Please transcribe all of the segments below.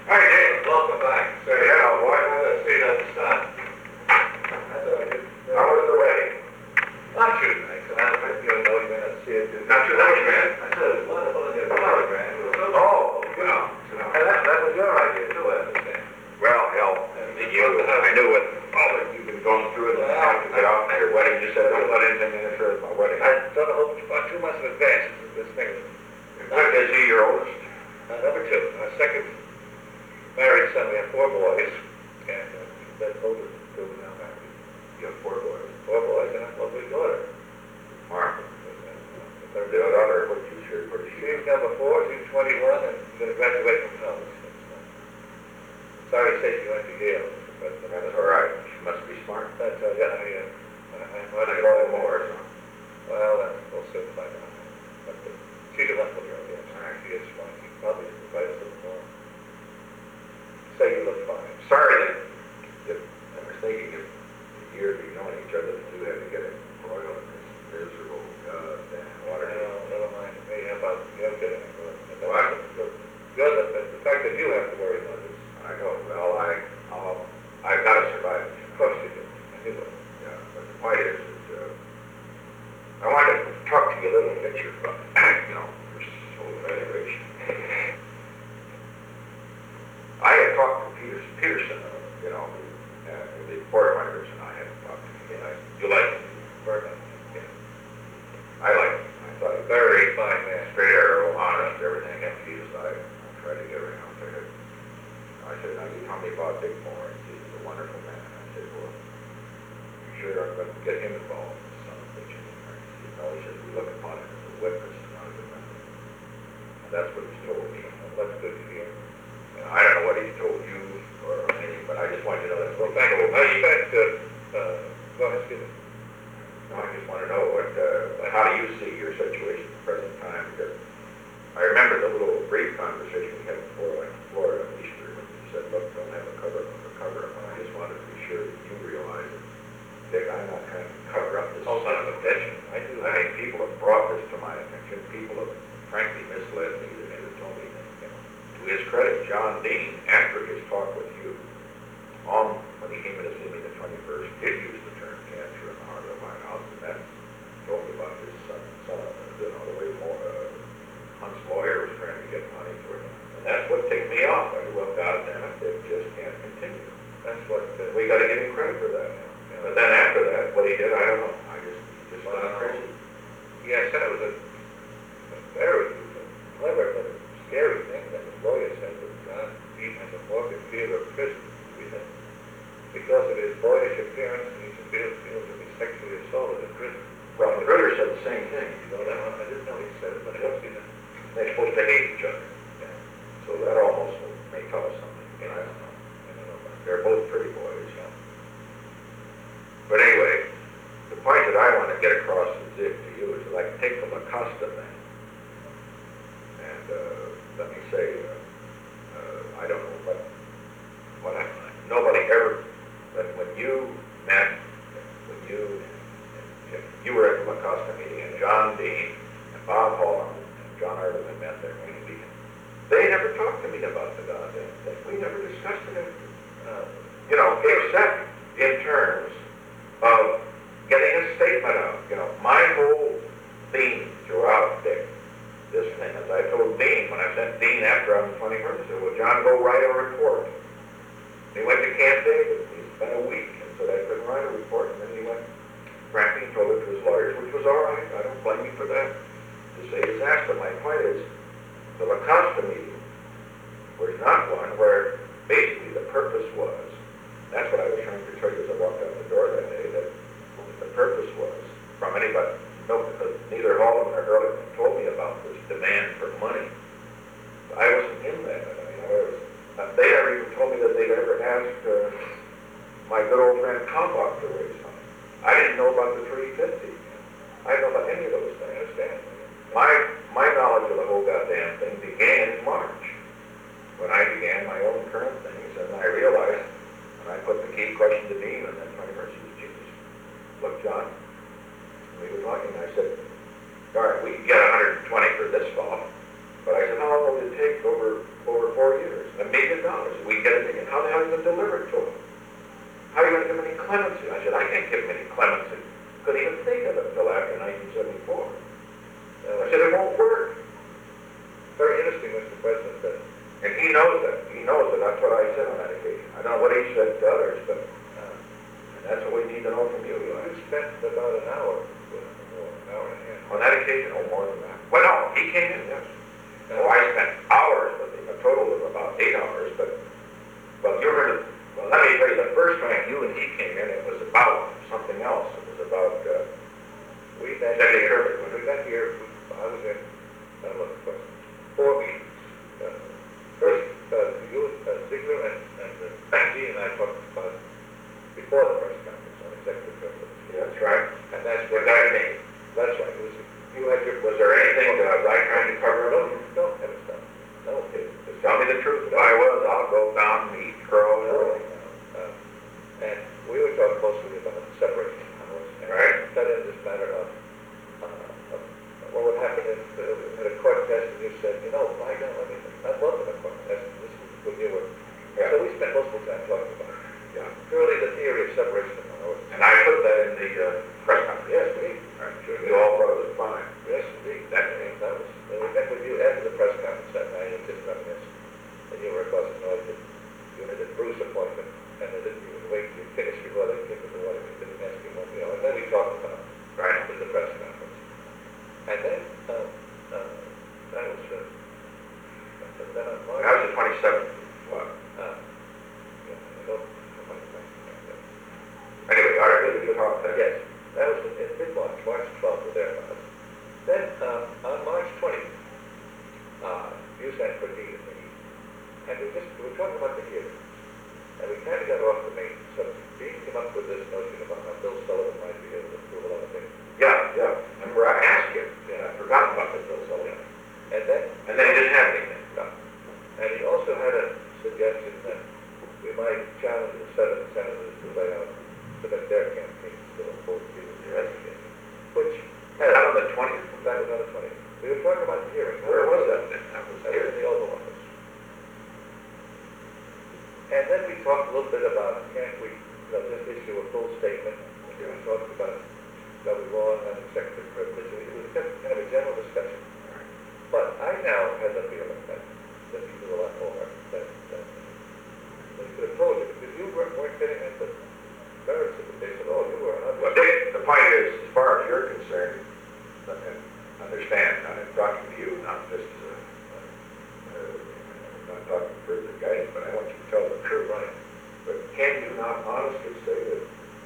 Hi, Dave. Welcome back. Say, yeah, what? See that sun. How was the wedding? Not too nice. And I think you know you may not see it. Not too nice, man. I said it was wonderful and it was telegram. Oh, well. And that was your idea too, I understand. Well, hell, I knew it. All that you've been going through it and how to get off your wedding. You said, don't let anything interfere with my wedding. I thought about 2 months in advance this thing. What is he, your oldest? Number two. Our second married son, we have 4 boys. And that older two now married. You have 4 boys. 4 boys and a lovely daughter. Mark. The The daughter, what you shared, what She's number 4, she's 21, and she's going to graduate from college. Sorry to say she went to Yale, but That's all right. She must be smart. that's, yeah, I'm I know more, so. Well, we'll soon find out. But she's a wonderful girl, yes. She is fine. She probably invites us more. Say you look fine. Sorry that I was thinking of the years we've known each other, that you had to get embroiled in this miserable damn water. Never mind me about you have to get anything. What? Good, the fact that you have to worry about it. I know. Well, I've got to survive. Of course you do. I do. Yeah, but the point is that I wanted to talk to you a little bit about, your soul evaluation. I had talked to Peterson, the board members, and I had talked to him. You like him? Very much. Yeah. I like him. I thought he was very fine man, straight arrow, honest, everything. And I tried to get around to it. I said, now you tell me about Dick Moore. He's a wonderful man. I said, well, you sure I'm going to get him involved in some of the things. He said, we look upon him as a witness and not as a member. And that's what he's told me. And that's good to hear. And I don't know what he's told you or anything, but I just want you to know that's what he told me. I expect, go ahead, excuse me. No, I just want to know how do you see your situation at the present time? Because I remember the little brief conversation we had before, like Florida and Easter, when you said, look, don't have a cover up. And I just wanted to be sure that you realize that, Dick, I'm not trying to cover up this son of a bitch. I mean, people have brought this to my attention. People have frankly misled me. They told me that, to his credit, John Dean, after his talk with you, when he came in to see me the 21st, did use the term cancer in the heart of my house, and that told me about his son, the way Hunt's lawyer was trying to get money for him. And that's what ticked me off. I said, well, God damn it, it just can't continue. That's what, we got to give him credit for that now. But then after that, what he did, I don't know. Just went crazy. Yes, that was a very clever but scary thing that the lawyer said that John Dean has a morbid fear of prison. Because of his boyish appearance, he feels to be sexually assaulted in prison. Well, Magruder said the same thing. You know that one? I didn't know he said it, but I don't see that. They're supposed to hate each other. Yeah. So that almost may tell us something. I don't know. They're both pretty boys. Yeah. But anyway, the point that I want to get across to you is like take the Lacosta thing. And let me say, I don't know what nobody ever, but when you met, you were at the Lacosta meeting, and John Dean and Bob Holland and John Arterman met there when he began. They never talked to me about the goddamn thing. We never discussed it. Except in terms of getting a statement out. My whole theme throughout this thing, as I told Dean, when I sent Dean after on the 21st, I said, well, John, go write a report. He went to Camp David. He spent a week and said, I couldn't write a report. And then he went, frankly, and told it to his lawyers, which was all right. I don't blame you for that. To say his ass, but my point is, the Lacosta meeting was not one where basically the purpose was, that's what I was trying to tell you as I walked out the door that day, that the purpose was, from anybody, because neither Holland nor Ehrlichman told me about this demand for money. I wasn't in that. They never even told me that they'd ever asked my good old friend Kalmbach to raise money. I didn't know about the 350. I didn't know about any of those things. I understand. My knowledge of the whole goddamn thing began in March, when I began my own current things, and I realized, when I put the key question to Dean, and then 21st, he was, Jesus, look, John, we were talking, and I said, all right, we can get 120 for this fall, but I said, how long will it take over 4 years? And $1 million. We get $1 million. How the hell are you going to deliver it to them? How are you going to give them any clemency? I said, I can't give them any clemency. Couldn't even think of it until after 1974. I said, it won't work. Very interesting, Mr. President, that And he knows that. He knows that. That's what I said on that occasion. I don't know what he said to others, but and that's what we need to know from you. you spent about an hour with him, or an hour and a half. On that occasion, or more than that. Well, no, he came in, yes. So I spent hours with him, a total of about 8 hours, but you heard, well, let me tell you, the first time you and he came in, it was about something else. It was about, We met here, I was in, I don't know the question, 4 meetings. First, you, Ziegler, and Gene and I talked about before the press conference on executive privilege. Yeah, that's right. And that's What what that mean? That's right. It was, you had your, Was there anything that I was trying to cover it up? no, heavens no. No, Just tell me the truth. If I was, I'll go down and eat crow and roll. And we were talking mostly about separation of powers. And Right. got into this matter of what would happen if at a court test and you said, you know, by God, I'd love a court test. This is what you were. Yeah. So we spent most of the time talking about it. Yeah. Purely the theory of separation of powers. And I put that in the press conference. Yes, we. Right. You all thought it was fine. Yes, indeed. That was. And we met with you after the press conference that night and just reminisced. And you were of course annoyed that you had a Bruce appointment and they didn't even wait to finish before they came to the water. They didn't ask you one, you know. And then we talked about Right. after the press conference. And then that was then on March. That was the 27th. What? Yeah, I don't Anyway, all right, we can talk then. Yes, that was in mid-March, March 12th or thereabouts. Then on March 20th, you sent for Dean and me, and we were talking about the hearings, and we kind of got off the main subject. Dean came up with this notion about how Bill Sullivan might be able to prove a lot of things. Yeah. Remember, I asked you. Yeah, I forgot about the Bill Sullivan. And then He didn't have anything. no. And he also had a suggestion that we might challenge the senators to lay out, submit their campaigns to a full investigation, which That on the 20th? that was on the 20th. We were talking about the hearing. Where was that? That was That was here. in the Oval Office. And then we talked a little bit about, can't we, just issue a full statement? We talked about, that we law on executive privilege. It was just kind of a general discussion. But I now have the feeling that you do a lot more than we could have told you, because you weren't getting at the merits of it. They said, oh, you were Well, the point is, as far as you're concerned, and understand, I'm talking to you, not just, not talking for the guidance, but I want you to tell the truth. right. But can you not honestly say that,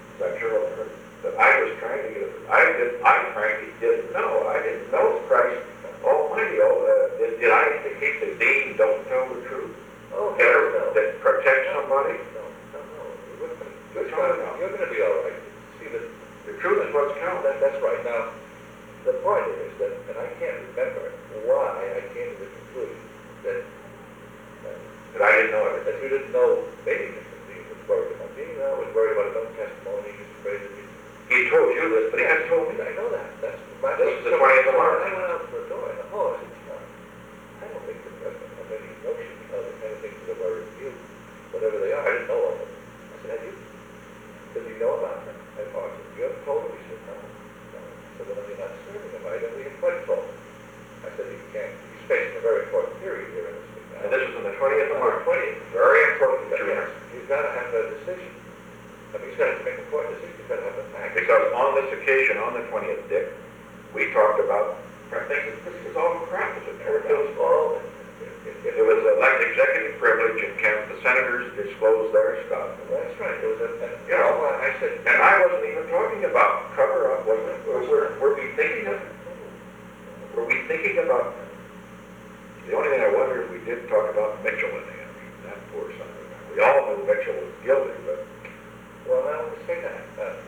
that I was trying to get it? I frankly didn't know. I didn't know Christ Almighty. Did I indicate that Dean don't tell the truth? Oh, That protect somebody? No. That's right. You're going to be all right. See, The truth is what's counts. that's right. Now, the point is that, and I can't remember why I came to the conclusion that That I didn't know everything. that you didn't know maybe Mr. Dean was worried about me. I was worried about his own testimony. He was afraid that He told you this, but he hasn't told me I that. know that. That's my. This is the 20th of March. I went out the door in the hall. I said, I don't think the president has any notion of anything that worries you, whatever they are. I didn't know of them. I said, have you? Does he know about them? And Mark said, you haven't told him? He said, no. I said, well, you're not serving him right, and we have quite told him. I said, he can't. He's facing a very important period here in this thing now. And this was on the 20th of March. 20th. Very important to Yes. us. He's got to have a decision. I mean, he's got to make an important decision. He's got to have a fact. Because on this occasion, on the 20th, Dick, we talked about, I think this is all crap, as it turned It out. was all. It was like executive privilege, and can the senators disclose their stuff? That's right. It was You know, I said, and I wasn't even talking about cover-up, wasn't it? Were we thinking of, were we thinking about, the only thing I wonder if we did talk about Mitchell in the end, that poor son of a gun. We all knew Mitchell was guilty, but well, I don't say that.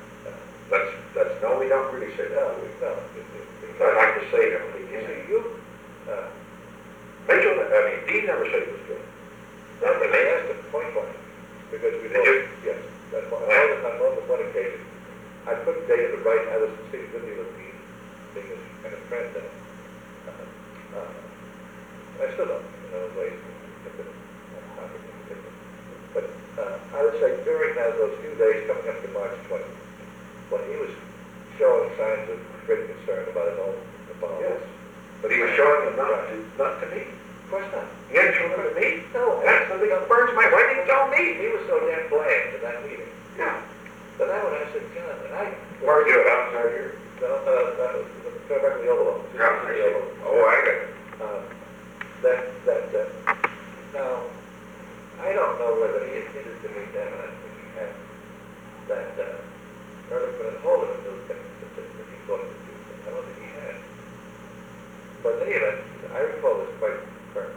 no, we don't really say that. No. I'd like to say him, You see, you, Mitchell, I mean, Dean never said he was guilty. I asked him point blank, because we Did you? yes, that's why. On more than one occasion, I put David right, I was speaking with you with Dean, being his kind of friend, and I still don't, in those ways, I would say during those few days coming up to March 20th, when he was showing signs of great concern about his own Yes. involvement. But he was showing them not to me. Of course not. He hadn't shown them to me. No, That's the thing that burns my, why didn't you tell me? he was so damn bland in that meeting. Yeah. But that one I said, John, and I... Where'd you do it, outside here? No, go back to the Oval Office. Yeah, I see. Oh, I get it. Now, I don't know whether he admitted to me then, and I think he had, that Ehrlichman and Holden knew things that he thought he could do. I don't think he had. But in any event, I recall this quite firmly,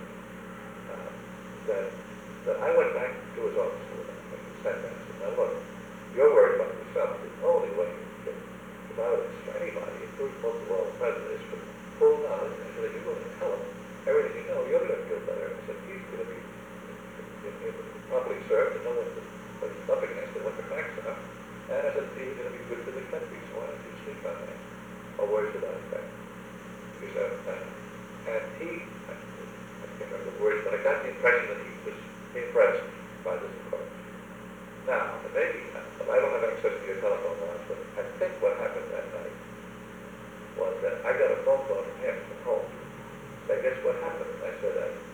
that I went back to his office with him and sat down and said, now look, you're worried about yourself. The only way you can get out of this for anybody, including most of all the president, is for full knowledge. And I said, if you're going to tell him everything you know, you're going to feel better. And I said, he's going to be properly served and know what he's up against and what the facts are. And I said, he's going to be good for the country, so why don't you sleep on that? Or words to that effect. He said, and he, I can't remember the words, but I got the impression that he was impressed by this approach. Now, maybe, I don't have access to your telephone lines, but I think what happened that night was that I got a phone call from him, from home. So I guess what happened, I said,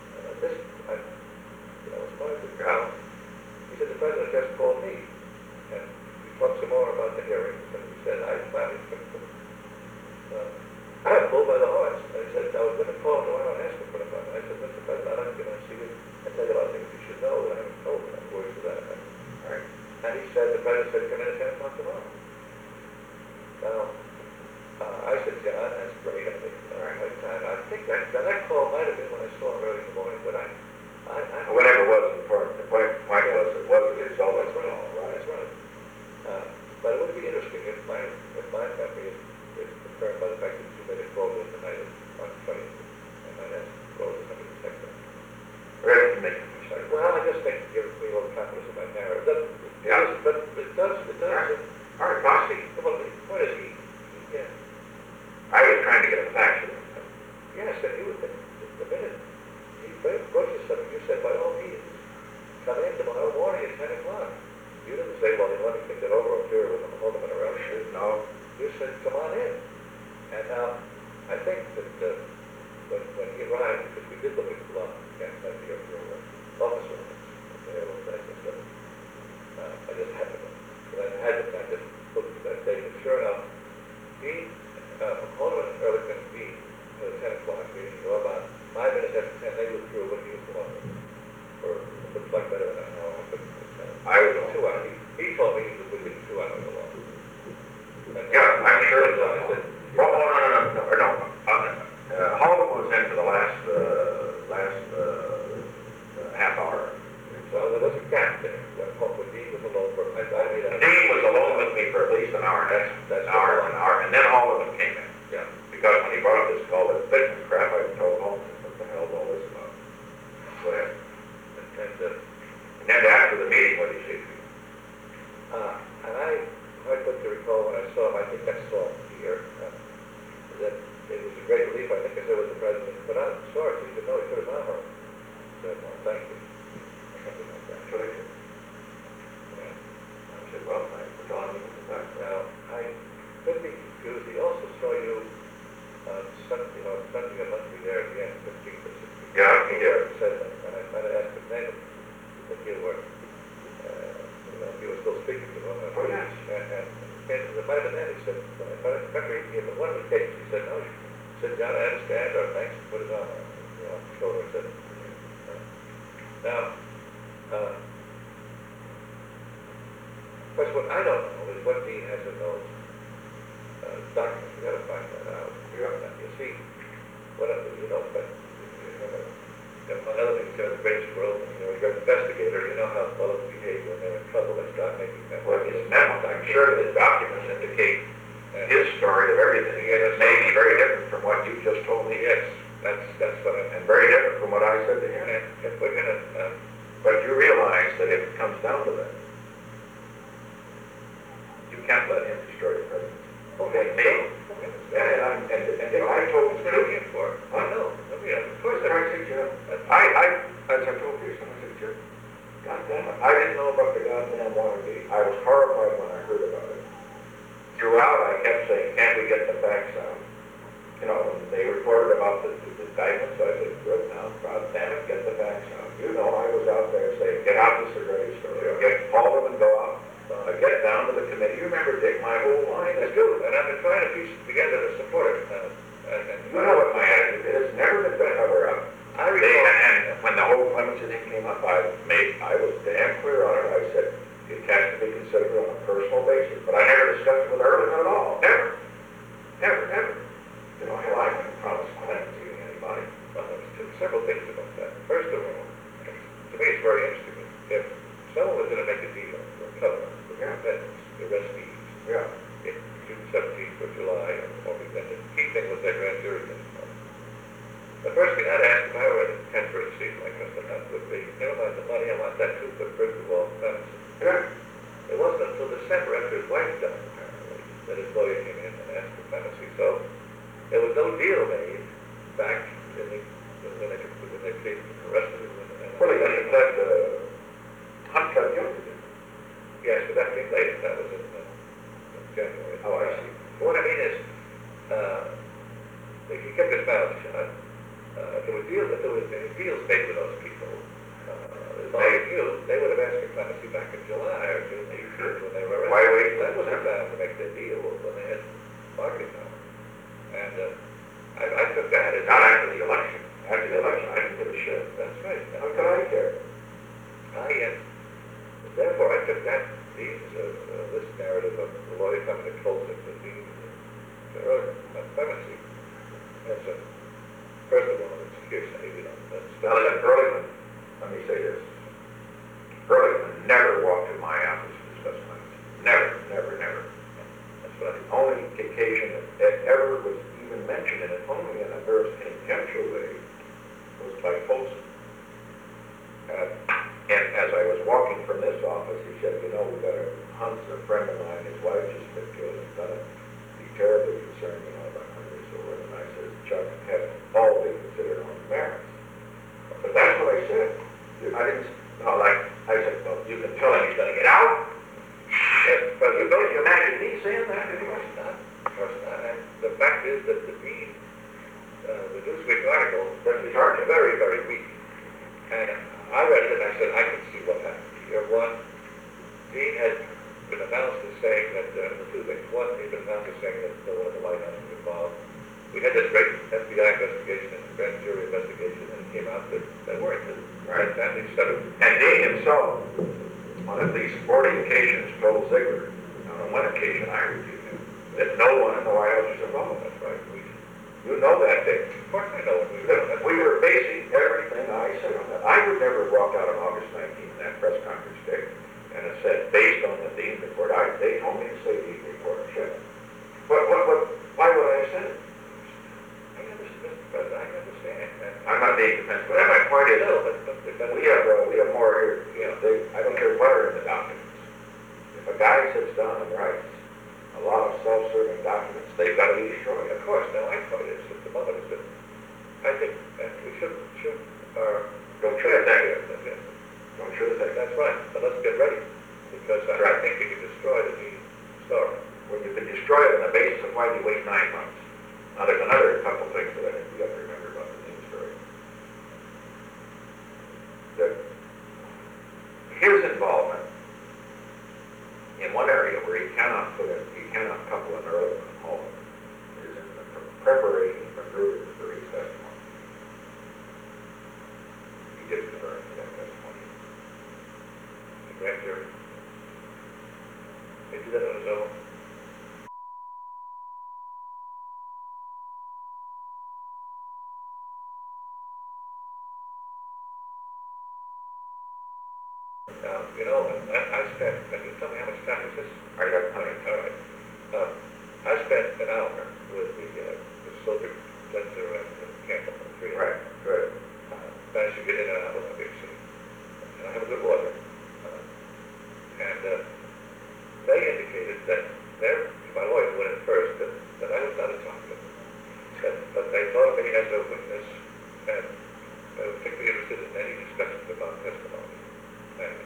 as far as the ground, he said, the president just called me, and we talked some more about the hearings, and he said, I finally took them. I had pulled by the horse, and he said, I was going to call him tomorrow and ask him for the money. I said, Mr. President, I'd like to come and see you and tell you about things you should know that I haven't told you, words to that effect. Right. And he said, the president said, come in at 10 o'clock tomorrow. Now, I said, John, that's great. I think, I think that call might have been when I saw him early in the morning, but Whatever it was, the point was, it wasn't his own. That's right. That's right. But it would be interesting if my memory is confirmed by the fact that you made a call in the night of March 20th. I might ask to call to somebody to check that. Really to make a mistake. Well, I just think it gives me a little confidence in my narrative. Yeah. But it does. All right, Bossy. Well, what is he? Yeah. I was trying to get a fax of him. Yes, and he was the minute he approached the subject, you said, by all means, come in tomorrow morning at 10 o'clock. You didn't say, well, let me think it over, I'm sure, with hold him in a rush. No. You said, come on in. And now, I think that when he arrived, because we did look at the law, against that your office orders, there was that, I just had to look. I just looked at that date, and sure enough, he, Holden and Ehrlichman meet at a 10 o'clock meeting, so about 5 minutes after 10, they withdrew when he was gone. For it looks like better than an hour. I was 2 hours. He told me he was within 2 hours alone. Yeah, I'm sure it was. No. Holden was in for the last half hour. So there was a gap there. When Dean was alone for, Dean was alone with me for at least an hour, an hour, and then all of them came in. Yeah. Because when he brought up this call with fitness crap, I told Holmes, what the hell is all this about? Whatever. And then after the meeting, what did he say to you? And I put to recall when I saw him, I think I saw him here, that it was a great relief, I think, as I was the president. But I'm sorry, he didn't know he could have gone home. I said, well, thank you. Or something like that. That's what I did. Yeah. I said, well, thanks for telling me what the fact. Now, I could be confused. He also saw you spending a month there at the end, 15th or 16th. Yeah, he did. Said that, and I might have asked his name if you were, if you were still speaking to him. Oh, yes. And by the end, he said, I remember he gave one of the cases, he said, no, he said, John, I understand, or thanks, put it on my shoulder, and said, now, of course, what I don't know is what Dean has in those documents. We got to find that out. You see, but another thing, the greatest world, you're an investigator, you know how fellows behave when they're in trouble, they start making that. Well, his memos, I'm sure the documents indicate his story of everything, and it may be very different from what you just told me. Yes, that's what I meant. And very different from what I said to him. And if we're going to... But you realize that if it comes down to that, you can't let him destroy the president. Okay, Me. And I told what are we in for? I know. Of course, I said, Jim, as I told you, I said, Jim, God damn it, I didn't know about the goddamn Watergate. I was horrified when I heard about it. Throughout, I kept saying, can't we get the facts out? You know, when they reported about the indictments, I said, good now, God damn it, get the facts out. You know, I was out there saying, get out this great story. Get Haldeman, go out. Get down to the committee. You remember, Dick, my whole line is good. And I've been trying to piece it together to support it. You know what my attitude is? Never been to cover up. I recall, And when the whole clemency thing came up, I was damn clear on it. I said, it has to be considered on a personal basis. But I never discussed it with Ehrlichman at all. Never. Never, never. You know, hell, I couldn't promise clemency to anybody. well, there's several things about that. First of all, to me it's very interesting. If someone was going to make a deal for a covenant with the defendants, the arrestees, Yeah. in June 17th or July, or then the key thing was their grand jury testimony. The first thing I'd ask if I were in a for a seat like Mr. Hunt would be, never mind the money, I want that too, but first of all, clemency. Yeah. It wasn't until December after his wife died, apparently, that his lawyer came in and asked for clemency. So there was no deal made back in when they arrested him. Well, that Hunt got guilty. Yes, but that came later. That was in January. Oh, I see. What I mean is, he kept his mouth shut. There was any deals made with those people. As long as you, they would have asked for clemency back in July or June 18th when they were arrested. Why wait? That was their bound to make their deal when they had bargaining power. And I took that as... Not after the election. After the election, I didn't give a shit. That's right. How could I care? Therefore, I took that this narrative of the lawyer coming to close it with clemency as a, first of all, it's hearsay, Now, listen, Ehrlichman, let me say this. Ehrlichman never walked to my office to discuss clemency. Never, never, never. That's right. The only occasion that ever was even mentioned, and it only in a very tangential way, was by Folsom. And as I was walking from this office, he said, you know, we've got a Hunt's a friend of mine, his wife just been killed, and gonna be terribly concerned, you know, about her disorder. And I said, Chuck, has all be considered on the merits. But that's what I said. I didn't, I said, well, you can tell him he's gonna get out. Yes, but you don't imagine me saying that anyway? Of course not. And the fact is that the Newsweek article was very, very weak. And I read it and I said, I can see what happened. Here, one, Dean had been announced as saying that, the two things. One, he'd been announced as saying that no one in the White House was involved. We had this great FBI investigation and grand jury investigation, and it came out that they weren't. Right. And instead of... And Dean himself, on at least 40 occasions, told Ziegler, on one occasion I reviewed him, that no one in the White House was involved. That's right. You know that, Dick. Of course I know it. We were basing everything I said on that. I would never have walked out on August 19th in that press conference, Dick, and it said, based on the Dean report. They told me to say Dean report. Shit. Why would I have said it? I understand. I'm not being defensive, but my point is, we have more here. You know, I don't care what are in the documents. If a guy sits down and writes a lot of self-serving documents, they've got to be destroyed. Of course, now I thought it's just a moment. I think we should Don't shoot at that. Don't shoot at that. That's right. But let's get ready, because I think you can destroy the Dean story. When you can destroy it on the basis of why you wait 9 months. Now, there's another couple things that I think we have to remember about the Dean story. His involvement in one area where he cannot couple an early one home is in the preparation for his testimony. He did refer to that testimony. The grand jury. They do that on his own. Now, you know, I spent, can you tell me how much time is this? I got plenty. All right. I spent an hour with the Silver Lenzer and Campbell. Right, good. Managed to get in and out of the big city. And I have a good lawyer. And they indicated that my lawyer went in first, that I was not a talker. But they thought of me as a witness, and they were particularly interested in any discussions about testimony. And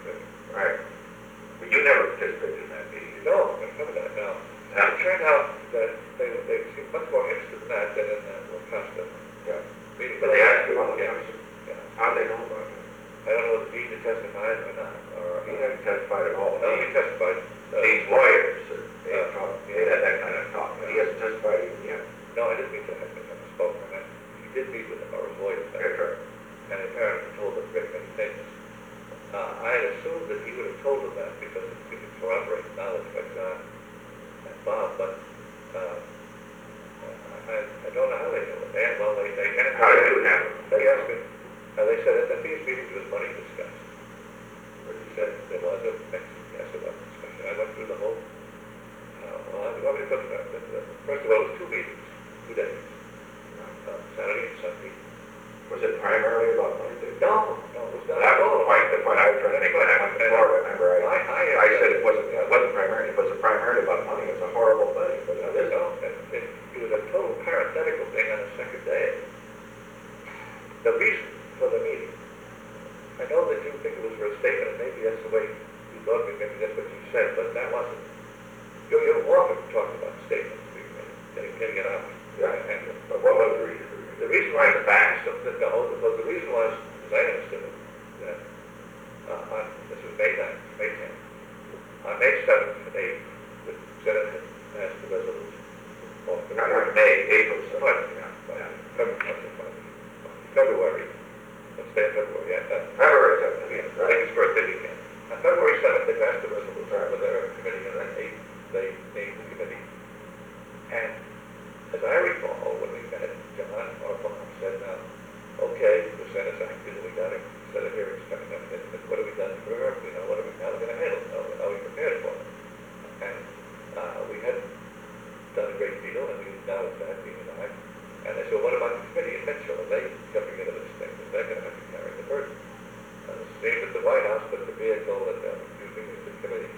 either testified or not, or He hasn't testified at all. no, he testified. These lawyers, they had that kind of talk. He hasn't testified even yet. No, I didn't mean to have spoken. He did meet with him, or his lawyer. That's right. And apparently told them very many things. I had assumed that he would have told them that because he could corroborate knowledge by John and Bob, but I don't know how they knew it. They How did you handle it? They asked me, they said at these meetings was money discussed. He said there was a mention, yes, about discussion. I went through the whole, first of all, it was 2 meetings, 2 days, Saturday and Sunday. Was it primarily about money? No, it was not. That was the point I was trying to make when I went to Florida. Remember, I said it wasn't primarily, it wasn't primarily about money. It's a horrible thing, but it is. It was a total parenthetical thing on the second day. The reason for the meeting, I know that you think it was for a statement, and maybe that's the way you thought, maybe that's what you said, but that wasn't. You often talk about statements being made, getting it out. Yeah. But what was the reason? The reason why the facts of the the reason was, as I understood it, that this was May 9th, May 10th. On May 7th and 8th, the Senate had passed the resolution. Not May, April, so. February. Let's say February, yeah. February 7th, yes, I think it's birthday weekend. On February 7th, they passed the resolution for their committee, and then they named the committee. And as I recall, when we met, John Orphan said, now, okay, the Senate's acted, we got a set of hearings coming up, but what have we done for her? You know, what are we now going to handle? Are we prepared for it? And we had done a great deal, and we acknowledged that, being and I. And they said, well, what about the committee in Mitchell? And they jumping into this thing, and they're going to have to carry the burden. Same at the White House, but the vehicle that they're using is the committee.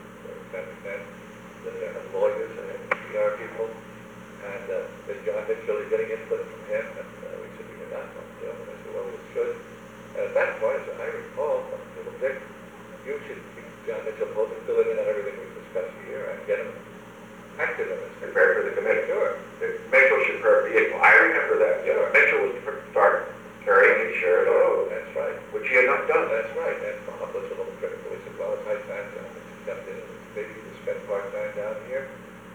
Then they have lawyers and PR people. And John Mitchell is getting input from him, and we said we could not talk to him. And I said, well, we should. And at that point, as I recall, Dick, you should be John Mitchell supposed to fill in on everything we've discussed here and get him active in this. Prepared for the committee. Sure. Mitchell should prepare a vehicle. I remember that. Yeah. Mitchell was to start carrying his share of the load. That's right. Which he had not done. That's right. And Bob was a little critical. He said, well, it's high time John Mitchell jumped in and maybe you can spend part-time down here.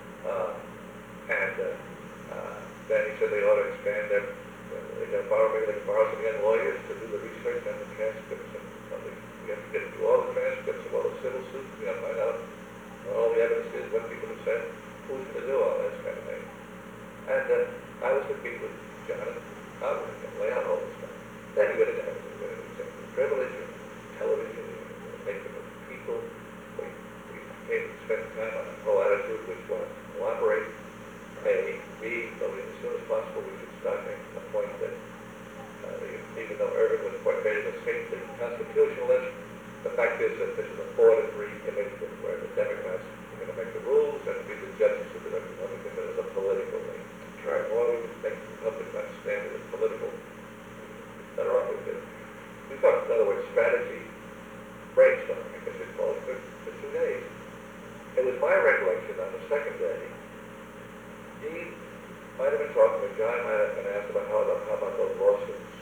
Then he said they ought to expand their, they can borrow some young lawyers to do the research on the transcripts and something. We have to get through all the transcripts of all the civil suits. We have to find out what all the evidence is, what people have said, who's going to do all this kind of thing. And I was to meet with John and I was going to lay out all this stuff. Then he would have done executive privilege and television and making of people. We came to spend time on a whole attitude which was cooperate. A, B, but as soon as possible we should start making the point that even though Irving was portrayed as a saintly constitutionalist, the fact is that this is a 4-3 committee where the Democrats are going to make the rules and be the judges of the Republicans, and it's a political thing. Right. Or we can make the Republicans understand it as political. Better off with it. We talked, in other words, strategy, brainstorming, I guess it's called, for 2 days. It was my recollection on the second day, he might have been talking with John, might have been asked about how about those lawsuits.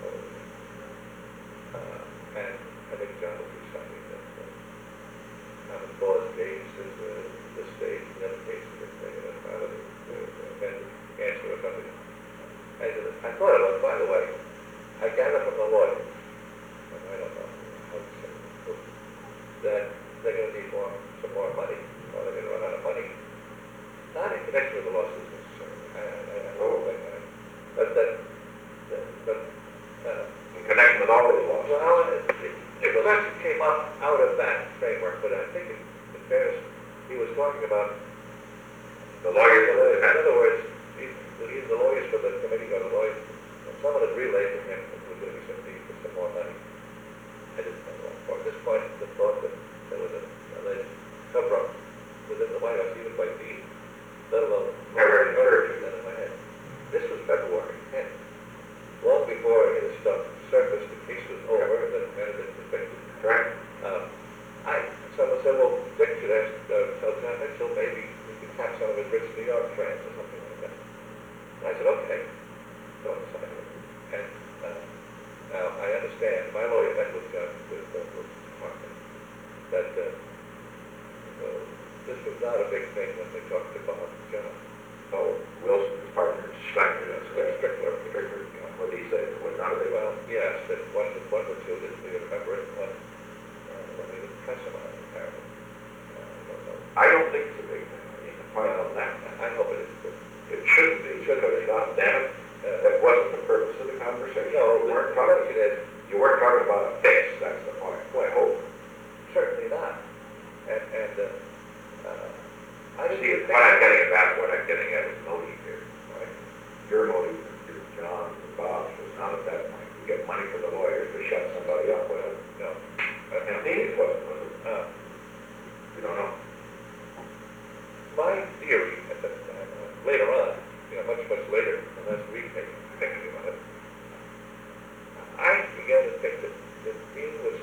And I think John would do something that common cause cases, the state, the other cases that they had filed an answer or something. I thought it was, by the way, I gather from the lawyers, and I don't know how to say it, that they're going to need some more money, or they're going to run out of money. Not in connection with the lawsuits necessarily. In connection with all these lawsuits. Well, the question came up out of that framework, but I think in fairness, he was talking about The lawyers. in other words, either the lawyers for the committee or the lawyers, someone had relayed to him that there was going to be some need for some more money. I didn't know what. At this point, the thought that there was an alleged cover-up within the White House, even by Dean, let alone that in my head. This was February 10th. Long before any of this stuff surfaced, the case was over, and the man had been convicted. Right. Someone said, well, Dick should tell John Mitchell maybe we could tap some of his rich New York friends or something like that. And I said, okay. So I decided. And now I understand, my lawyer met with thing when they talked about John. Oh, Wilson's partner, Strickler, Strickler. what did he say? What, none of it? Well, yes, that one or two didn't really remember it, one we didn't press him on it, apparently. I don't know. I don't think it's a big thing. I mean, the point on that, I hope it is, but it shouldn't be, because God damn it, that wasn't the purpose of the conversation. no, You weren't the talking, question is, you weren't talking about a fix, that's the point. Well, I hope. certainly not. And I didn't See, think what I'm getting at, that's what I'm getting at is motive here, right? Your motive, your John, and Bob's was not at that point to get money for the lawyers to shut somebody up. Well, no. and Dean's wasn't, was it? We don't know. My theory at that time, later on, much later, the last week, thinking about it, I began to think that Dean was,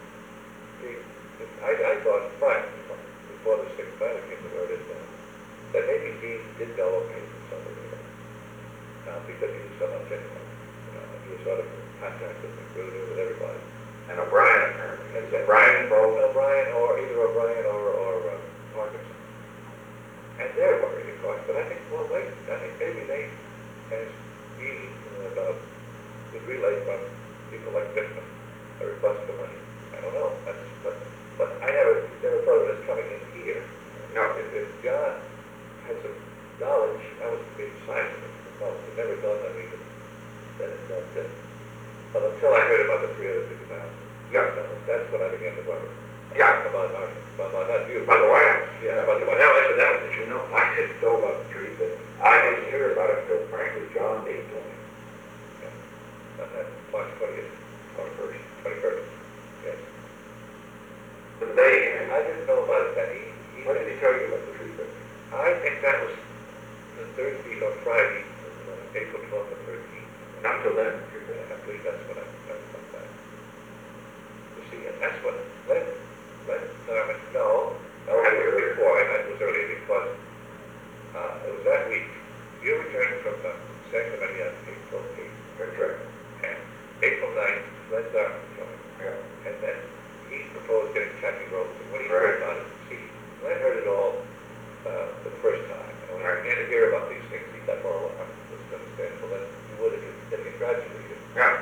I thought, fine, before the sixth battle came to where it is now, that maybe Dean did go okay with somebody else. Because he was so much anyway. He was sort of contracted and included with everybody. And O'Brien, apparently. Is O'Brien involved? O'Brien, or either O'Brien or Parkinson. And they're worried, of course, but I think, well, wait, I think maybe they, as Dean, about the relay from people like Fishman, a request for money. I don't know. But I never thought of it as coming in here. No. If John had some knowledge, I was being silent. Well, it never dawned on me that but until I heard about the 350,000. Yeah. That's when I began to wonder. Yeah. About not you. About the White House. Yeah, about the White Now, House. incidentally, did you know, I didn't know about the tree, but I didn't hear about it until frankly John Dean told me. On that March 20th, or 21st. Yes. The day, I didn't know about it then. what did he tell you about the tree? I think that was the third week on Friday, April 12th or 13th. Not till then. I believe that's what I thought that. You see, and that's what led Norman, no, it was before, and it was early because it was that week. You returned from San Clemente on April 8th. That's right. And April 9th, Glenn Darman joined. Yeah. And then he proposed getting Kathy Rose. And when he Right. heard about it, see, Glenn heard it all the first time. And when I began to hear about these things, he thought, well, I'm just understandable. Then you would have been congratulated. Yeah.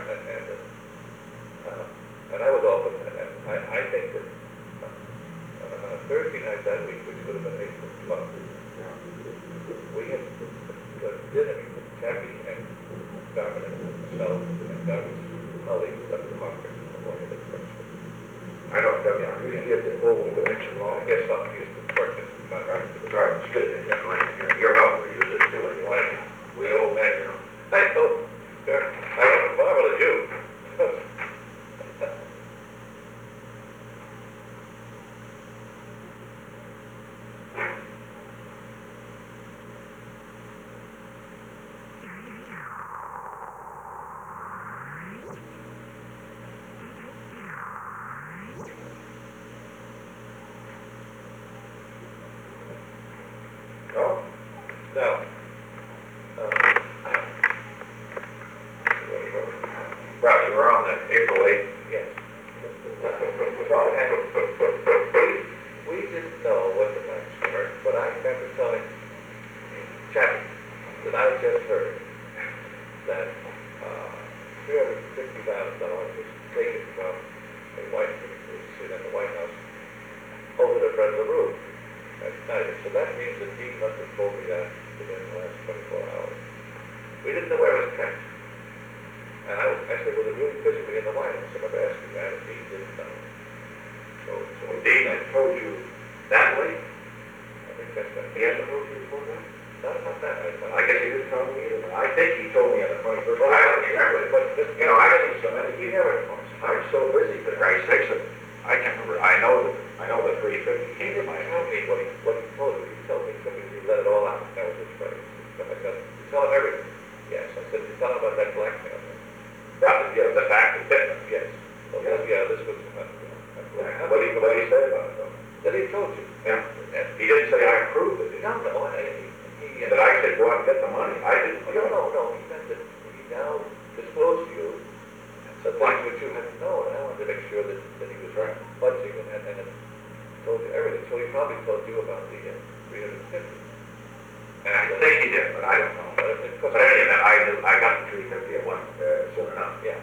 And I was open. And I think that on a Thursday night that week, which would have been April 12th, we had dinner with Kathy and Darman and myself and Darman's colleagues up at Harvard in the morning of the first. I don't know. You get the whole connection wrong. I guess I'm used to working. Right. It's good. You're helping me use it too. Anyway. We old men, you know. Thanks, Bill. Sure. I don't know, marvelous you. No? Now, Right, you were on that April 8th. yes. We didn't know what the facts were, but I remember telling Chappie that I just heard that $350,000 was taken from a white who was sitting in the White House over to Brenda Rube at night. So that means that he must have told me that within the last 24 hours. We didn't know where it was kept. And I said, was it really physically in the White House? I remember asking that, and he didn't know. So Dean had told you that way? I think that's that. He hasn't told you before that? Not about that. I guess he didn't tell me either. I think he told me on the 21st. Well, I I don't remember. but You know, I see so many, you never, I'm so busy, for Christ's sakes, that I can't remember. I know the 350 came to my tell head. me what he told you. He told me something, he let it all out. That was his phrase. Stuff like that. You tell him everything. Yes, I said, you tell him about that blackmail. Yeah, the fact of it. Yes. Well, yeah, this was, What did he say about it, though? that he told you. Yeah. And He didn't say I approved it. no, That I said go out and get the money. I didn't. No, he meant that he now disclosed to you some things which you hadn't known. I wanted to make sure that he was right, budging and told you everything. so he probably told you about the 350. And I think he did, but I don't know. But it cost, But anyway, I got the 350 at one, soon enough. yeah,